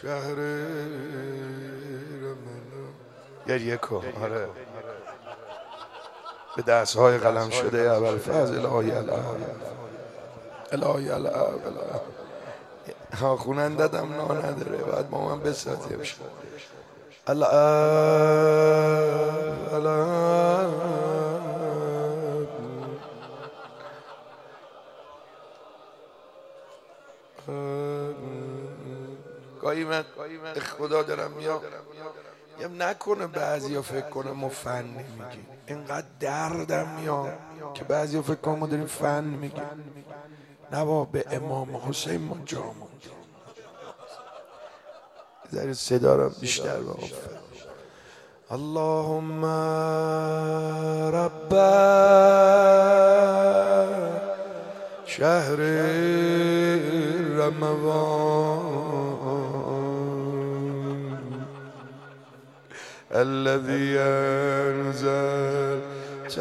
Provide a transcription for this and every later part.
شهر گریه کن. آره به دستهای قلم شده ابوالفضل الهی الهی ها خونندتم نا نداره باید با من بسازیم شد گاهی من خدا دارم میام نکنه بعضی ها فکر کنه ما فن نمیگیم. اینقدر دردم میاد که بعضی ها فکر کنه ما داریم فن میگیم. نه با به امام حسین ما جا موند. ذره صدا رو بیشتر با اللهم رب شهر رمضان الذي أنزلت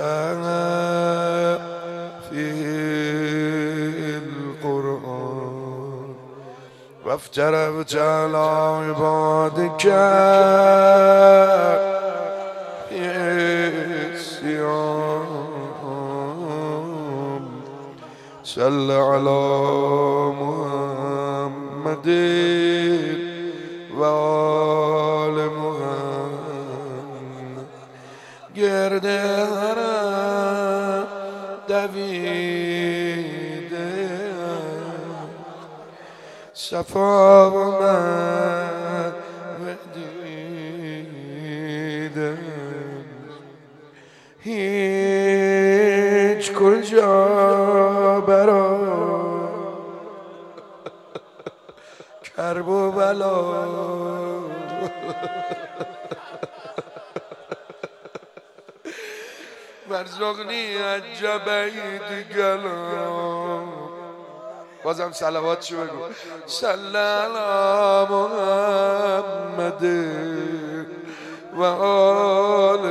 فيه القرآن وافترضت على عبادك الصيام صل على محمد وآل محمد گرد حرم دویده صفا و من دیده هیچ کجا برا کرب و بلا ورزقنی عجبید گلام بازم صلوات شو بگو صلی علی محمد و آل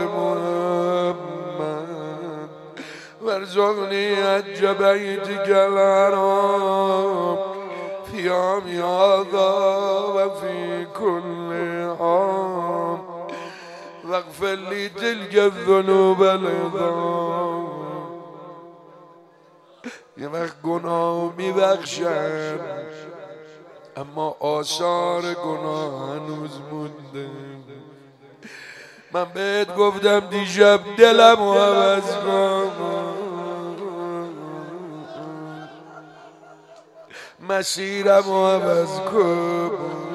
محمد ورزقنی عجبید گلام فی عامی هذا و فی کل عام واغفر لی تلک الذنوب العظام. یه وقت گناه میبخشم اما آثار گناه هنوز مونده. من بهت گفتم دیشب دلم رو عوض کن مسیرم رو عوض کن.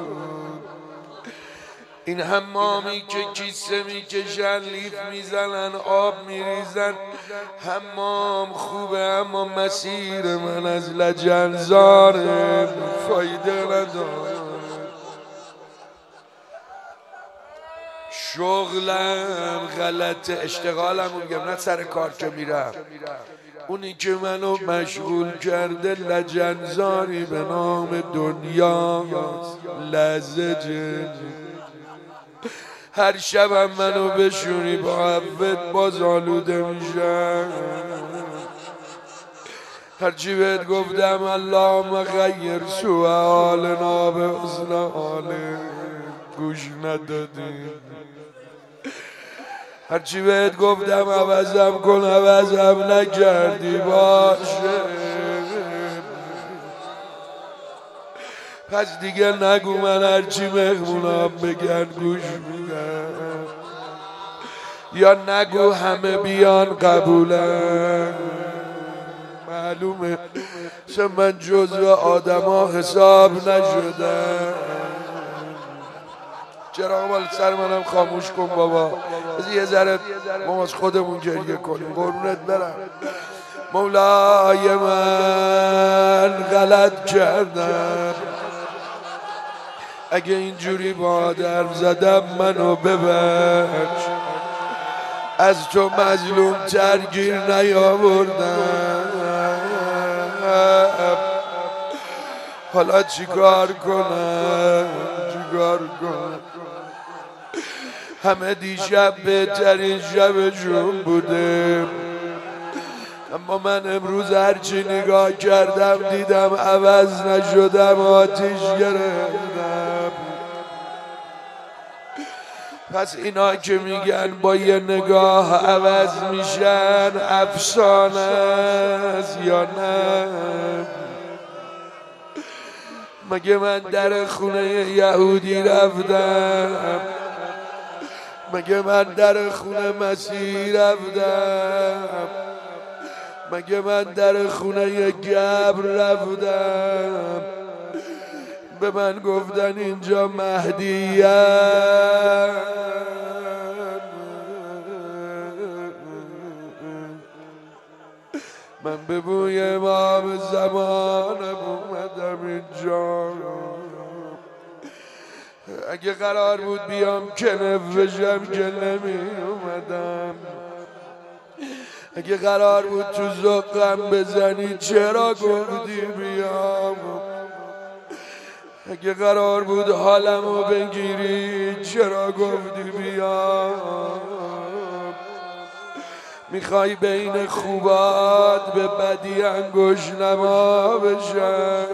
این حمامی که کیسه میکشن لیف میزنن آب میریزن حمام خوبه اما مسیر من از لجنزاره فایده نداره. شغلم غلطه اشتغالم میگم نه سر کار که میرم اونی که منو مشغول کرده لجنزاری به نام دنیا لزجه. هر شبم منو بشونی با عبد باز آلوده میشم. هرچی بهت گفتم اللهم غیر سوء حالنا به حسن حاله گوش ندادی. هرچی بهت گفتم عوضم کن عوضم نکردی باشه. پس دیگه نگو من هرچی مهمونم بگن گوش میدم یا نگو همه بیان قبولم. معلومه چون من جزو آدم ها حساب نشدم. چرا مال سر منم خاموش کن بابا از یه ذره ما از خودمون گریه کنیم قربونت برم. مولای من غلط کردم اگه اینجوری با درب زدم منو ببخش. از تو مظلوم تر گیر نیاوردم. حالا چیکار کنم همه دیشب بهترین شبشون بوده اما من امروز هرچی نگاه کردم دیدم عوض نشدم آتیش گرفتم. پس اینا که میگن با یه نگاه عوض میشن افسانه است یا نه؟ مگه من در خونه یهودی رفتم؟ مگه من در خونه مسیح رفتم؟ مگه من در خونه گبر رفتم؟ به من گفتن اینجا مهدیه. من به بوی امام زمانم اومدم اینجا. اگه قرار بود بیام کنف بشم که نمی اومدم. اگه قرار بود تو زقم بزنی چرا گفتی بیام؟ اگه قرار بود حالمو بگیری چرا گفتی بیام؟ میخوای بین خوبات به بدی انگوش نما بشم؟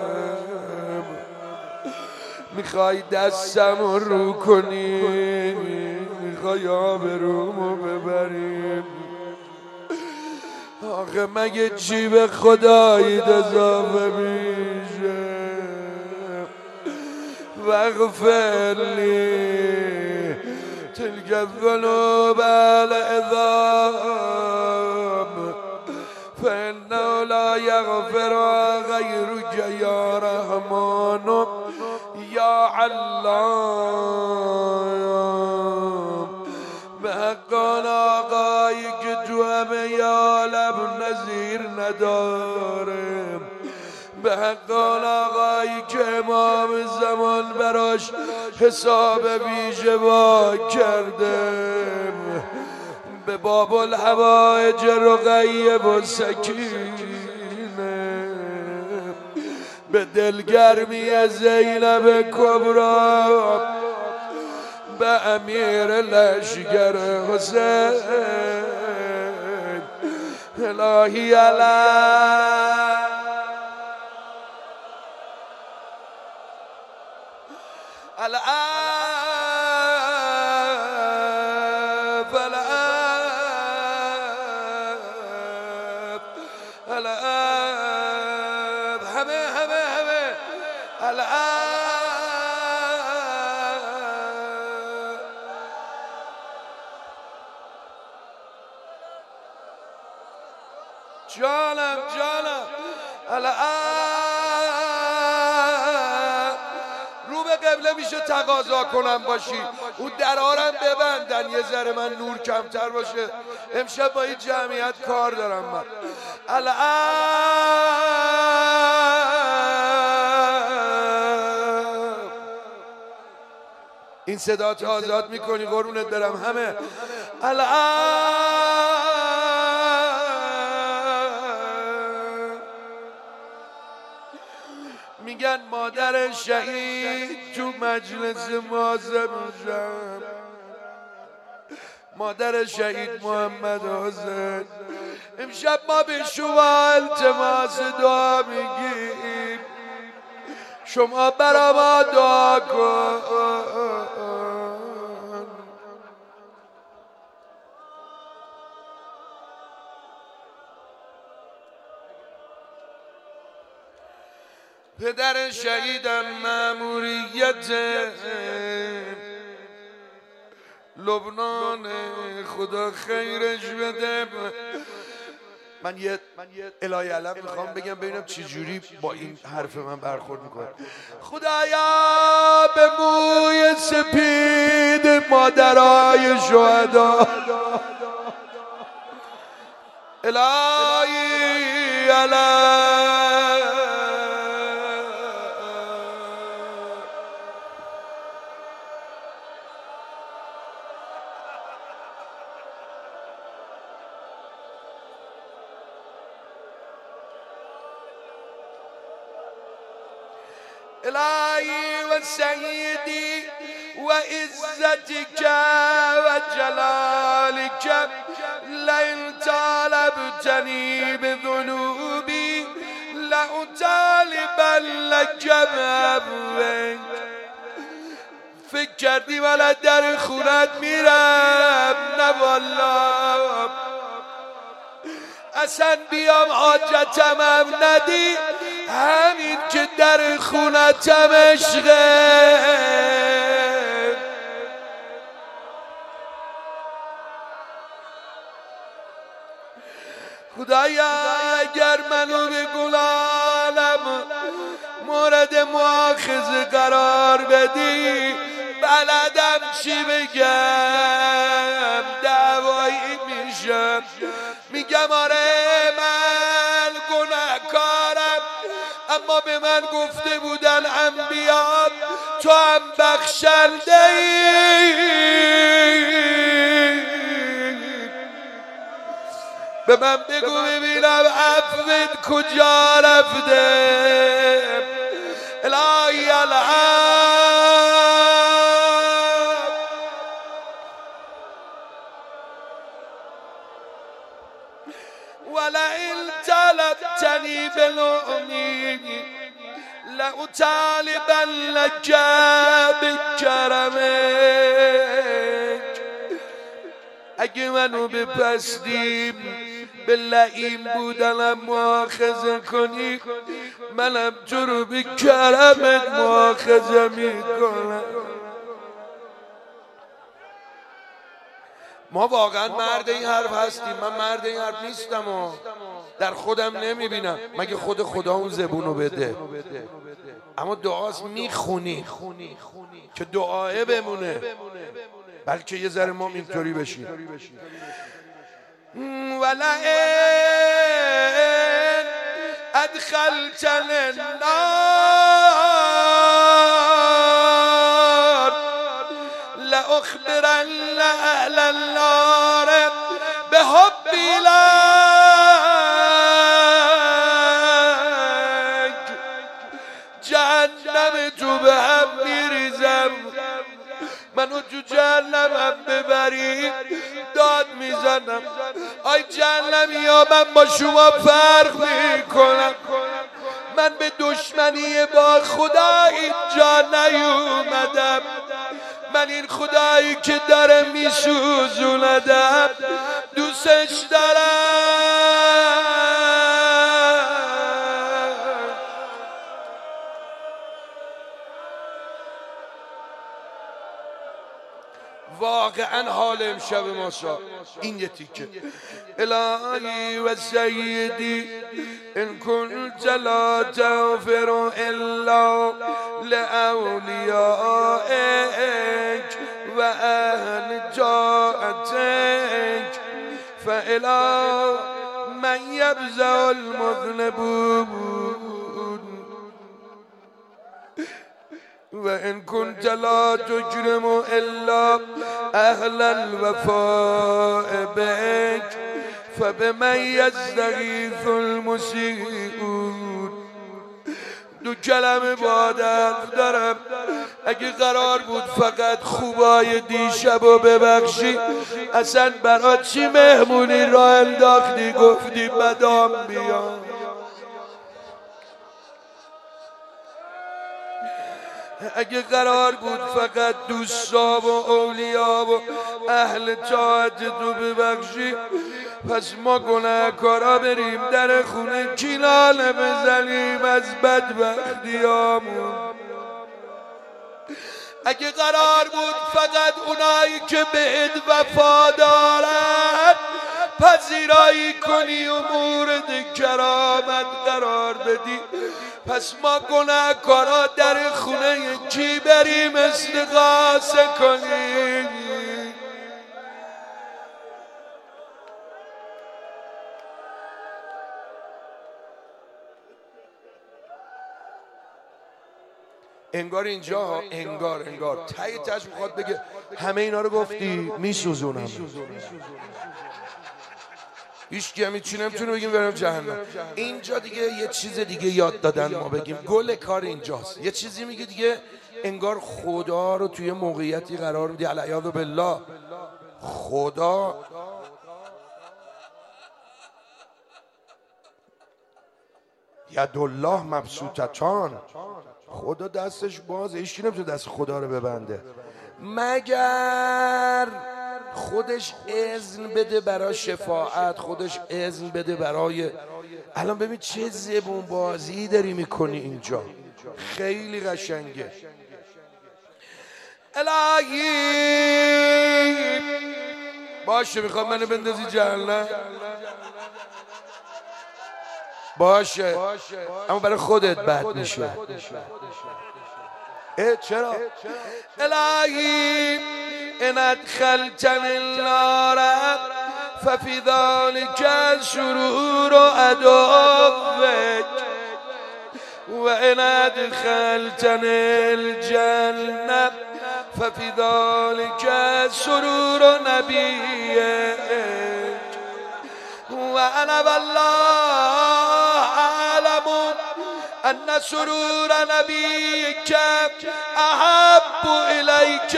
میخوای دستمو رو کنی؟ میخوای آبرومو ببریم؟ آخه مگه چی به خدایی اضافه میشه؟ واغفر لی تلك الذنوب العظام فإنه لا يغفر غيرك يا رحمن یا علام. به حق آن آقایی که تو همه عالم نظیر نداره، به حق آن آقایی که امام زمان براش حساب ویژه وا کرده، به باب الحوائج رقیه و سکینه، به دلگرمی زینب کبرا، به امیر لشگر حسین، الهی علی العب العب العب همه العب. جانم العب. رو به قبله میشه تقاضا کنم باشی، اون درارم ببندن یه ذره من نور کمتر باشه. امشب با این جمعیت کار دارم من. این صدا تو آزاد میکنی قربونت برم همه. میگن مادر شهید تو مجلس معظم، مادر شهید محمد حسین. امشب ما به شما التماس دعا میگیم، شما برا ما دعا کن. پدر شهیدم مأموریت لبنان، خدا خیرش بده. من یه الهی علم میخوام بگم ببینم چی جوری با این حرف من برخورد میکنه. خدایا به موی سپید مادرای شهدا، الهی علم إلهي وسيدي وعزتك وجلالك، لئن طالبتني بذنوبي لأطالبن لك بعفوك، فکر کردی من از در خونت میرم؟ نه والله، اصلا بیام حاجتم هم ندی، همین که در خونتم عشقه. خدایا اگر منو به گلالم مورد مؤاخذه قرار بدی، بلدم چی بگم، دعوایی میشم. میگم آره من گناهکارم، اما به من گفته بودن انبیا تو هم بخشنده ای. به من بگو ببینم عفوت کجا رفته. الهی العب ولئن طلبتنی بلؤمی لأطالبن لک بکرمک. اگه منو به پستیم به لعیم بودنم مؤاخذه کنی، منم تو رو به کرمت مؤاخذه میکنم. ما واقعا مرد این حرف هستیم؟ من مرد این حرف نیستم و در خودم نمیبینم. مگه خود خدا اون زبونو بده؟ اما دعاست میخونی که دعایه بمونه، بلکه یه ذره ما اینطوری بشیم. ولئن ادخلتنی النار لاخبرن اهل النار بحبی لک. جهنم تو به هم میریزم، منو تو جهنمم ببری داد میزنم. آی جهنمی ها، من با شما فرق میکنم. من به دشمنی با خدا اینجا نیومدم. من این خدایی که داره میسوزوندم دوستش دارم. واقعا حال امشب ما این یه تیکه. الهی و سیدی ان کنت لا تغفر الا لأولیائک و اهل طاعتک فالی من یبزع المذنبون و ان كنت لا تجرم الا اهل الوفاء بك فبمن يستغيث المسيئون. دو کلمه با حرف دارم. اگه قرار بود فقط خوبای دیشبو ببخشی، اصلا برات چی مهمونی را انداختی گفتی بدام بیام؟ اگه قرار بود فقط دوستا و اولیا و اهل طاعت تو ببخشی، پس ما گناهکارا بریم در خونه کینانه بزنیم از بدبختیامون. اگه قرار بود فقط اونایی که بهت وفا دارن پذیرایی کنی و مورد کرامت قرار بدی، پس ما گناهکارا در خونه کی بریم استغاثه کنیم؟ انگار اینجا انگار تایی تش میخواد بگه همه اینا رو گفتی میسوزونم. هیچ کی همیچی نمیتونه بگیم برم جهنم. اینجا دیگه یه چیز دیگه یاد دادن ما بگیم. گل کار اینجاست. یه چیزی میگه دیگه انگار خدا رو توی موقعیتی قرار میدی علیاذ بالله. خدا یدالله مبسوطتان، خدا دستش بازه، هیچکی نمیتونه دست خدا رو ببنده مگر خودش اذن بده برای شفاعت، خودش اذن بده برای. الان ببین چه زبون بازی داری میکنی اینجا، خیلی قشنگه. الهی باشه میخواد منو بندازی جهنم، باشه اما برای خودت بد میشه. چرا؟ الهی ان ادخلتنی النار ففی ذلک شرور عدوک و ان ادخلتنی الجنه ففی ذلک سرور نبیک و انا والله اعلم ان سرور نبیک احب الیک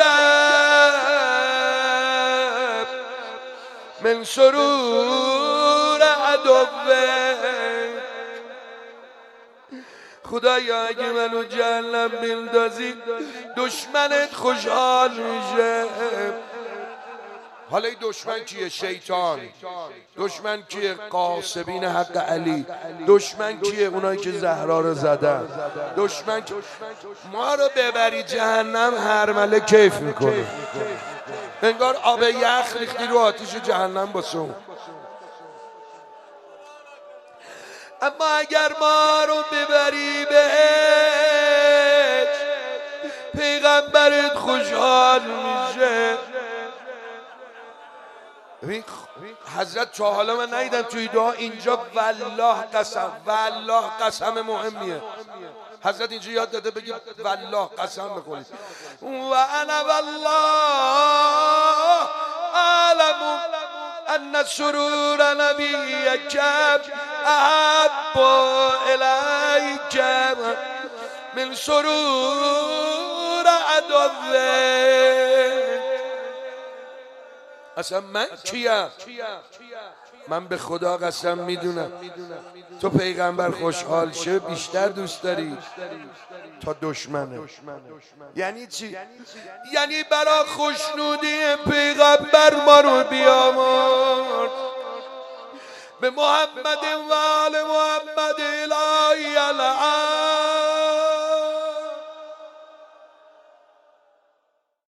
من سرور عدوک. خدایا اگه منو جهنم بندازی دشمنت خوشحال میشه. حالا این دشمن کیه؟ شیطان. دشمن کیه؟ قاسبین حق علی. دشمن کیه؟ اونایی که زهرا رو زدن. دشمن ما رو ببری جهنم هرمله کیف میکنه، انگار آب یخ ریختی رو آتیش جهنم باسون. اما اگر ما رو ببری بهش پیغمبرت خوشحال میشه. حضرت تا حالا من ندیدم توی دعا اینجا والله قسم، والله قسم مهمیه. حضرت اینجا یاد داده بگیم والله قسم بخورید. و انا والله اعلم ان سرور نبیک احب الیک من سرور عدوک. اصلا من کیم؟ من به خدا قسم میدونم تو پیغمبر خوشحال شه بیشتر دوست داری تا دشمنه. یعنی چی؟ یعنی برا خوشنودی پیغمبر ما رو بیامرد. به محمد و آل محمد الهی الان